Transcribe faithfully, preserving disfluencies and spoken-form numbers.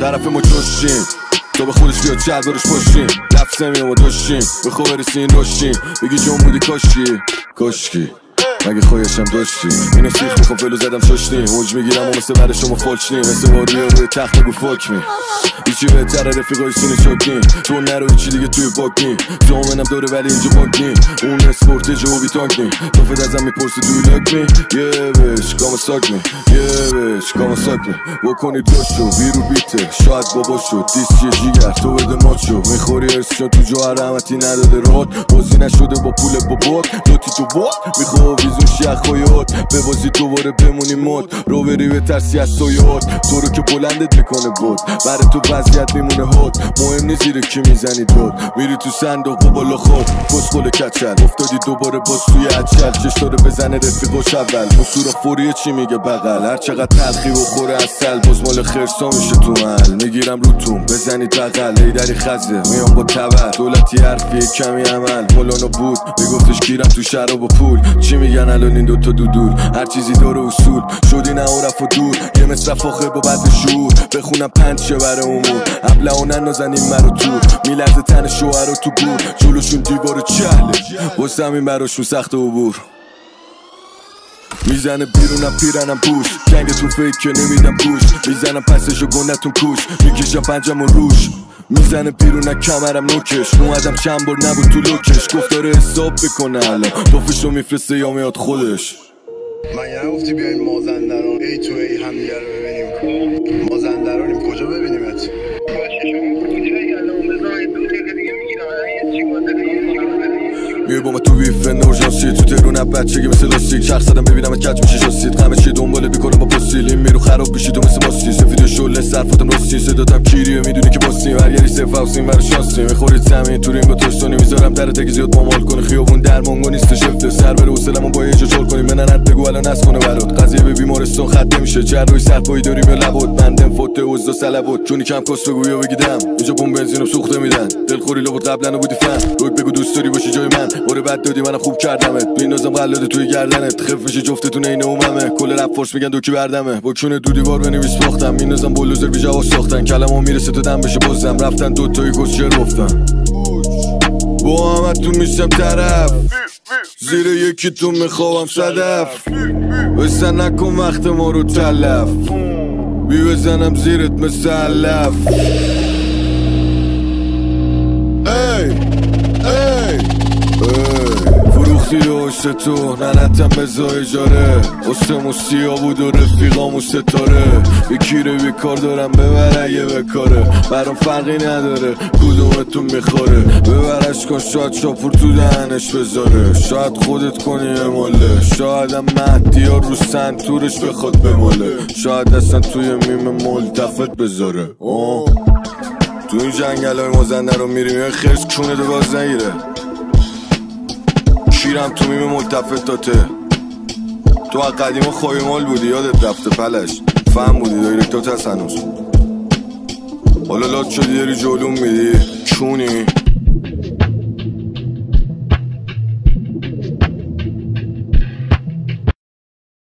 طرف ما جوشیم تو به خودش بیاد چل برش باشیم لفظه میام و داشتیم به خواه برسین روشیم بگی جون بودی کاشکی کاشکی مگه خواهشم داشتی اینو سیخ میخوام فلو زدم شاشنی موج میگیرم و مثل بر شما فالچنی مثل واریا روی تخت بگو فاک می ایچی بهتره رفیقای سینه چاکنی تو نرو ایچی دیگه توی باکنی زامنم داره ولی اینجا بانکنی اون اسپورت جوابی تانکنی تو فد ازم میپرسی توی لاک می یه بش کاما ساک می یه بش کاما ساک می بکنی دوشو بیرو بیته شاید بابا شد دیسیه جیگر تو بده مات شو میخوری ارسشان تو جوهر رحمتی نداده راد بازی نشده با پول بابات لوتی تو بات میخواه ویزون شیخ خواهیات به بازی دوباره بمونی مد رو بری به ترسی از سایات تو رو که بلندت میکنه بود برای تو وضعیت میمونه هات مهم نیست زیر کی میزنی داد میری تو صندوق و بالا خواب کسخل کچل افتادی دوباره باز توی عجل چش داره بزنه رفیقاش اول مصورا فوریه چی میگه بغل هر چقدر تلخی بخوره اصل باز مال خرسا میشه تو محل میگیرم روتون بزنی بغل ایدری خزه میام با تبر دولتی حرفی کمی عمل مولانا بود میگفتش گیرم تو شراب و پول چی میگن الان این دوتا دودول هر چیزی داره اصول شدی نه عرف و دور یه مصرف آخر با بد شعور بخونم پنج شه بره امور ابلهانن نازنیم مرو تور میلرزه تن شوهر رو تو گور جلوشون دیوار چهله باز زمین براشون سخت عبور میزنه بیرونم پیرنم پوش جنگتون فیک که نمیدم پوش میزنم پسش و گندتون کوش میکشم پنجم و روش میزنه بیرونم کمرم نوکش اومدم چند بار نبود تو لوکش گفت داره حساب بکنه الان دوفشو میفرسته یا میاد خودش مگه نگفتی بیایم مازندران ای تو ای همدیگه رو ببینیم مازندرانیم کجا ببینیمت میای با ما تو بیف نورژانسی تو تهرون بچگی مثل لاستیک چرخ زدم ببینم کج میشه شاستید غمش چیه دنباله بیکنم با پستیل این میرو خراب بشی تو مثل ماستی سفید شله صرفاتم راستی صداتم کیریه میدونی که باستیم هرگری صف هاوسیم برای شانسی میخورید زمین تو رینگو توشتونی میذارم در تک زیاد مامال کنی خیابون درمانگو نیست شفته سر بره حوصله‌مو با یه جا جل کنیم مننت بگو الان نس کنه برات قضیه به بیمارستان خط نمیشه جروی سرپایی داریم یا لبات بندم فوت اوزا سلبات چونی کم کاست بگو یا بگیدم اینجا بمب بنزینو سوخته میدن دلخوری لابد قبلا بودی فن روک بگو دوست داری باشی جای من اور بد دادی منم خوب کردمت بینازم قلاده توی گردنت خف میشه جفتتون عین اوممه کل رپ فورس میگن دوکی بردمه با کونه دو دیوار بنویس باختم مینازم بولوزر بی جواب ساختن کلمو میرسه تا دم بشه بازم رفتن دو تایی گوشر گفتن با همتون میشم طرف زیر یکی تو میخوام صدف بسن نکن وقت ما رو تلف بی بزنم زیرت مثل علف ای ای فروختی داشت تو ننتم بزا اجاره قسم و سیا بود و رفیقام و ستاره یکی رو بیکار دارم ببر اگه بکاره برام فرقی نداره کدومتون میخوره ببرش کن شاید شاپور تو دهنش بذاره شاید خودت کنی اماله شایدم مهدی ها رو سنتورش بخواد بماله شاید اصلا توی میم ملتفت بذاره آه. تو این جنگل های مازنده رو میریم یه خرس کونه دو باز نگیره شیرم تو میم ملتفتاته تو قدیم خواهی مال بودی یادت رفته پلش فهم بودی دایرکتات هست هنوز حالا لات شدی داری جلوم میدی چونی